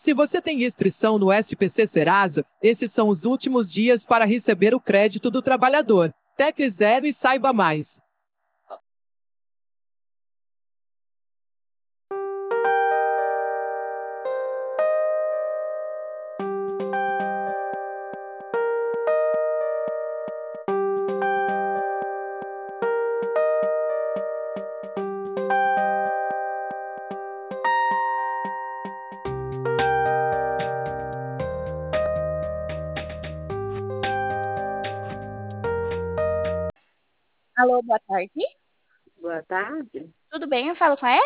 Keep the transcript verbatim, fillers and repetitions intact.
Se você tem inscrição no S P C Serasa, esses são os últimos dias para receber o crédito do trabalhador. Tecle Zero e saiba mais. Alô, boa tarde. Boa tarde. Tudo bem? Eu falo com a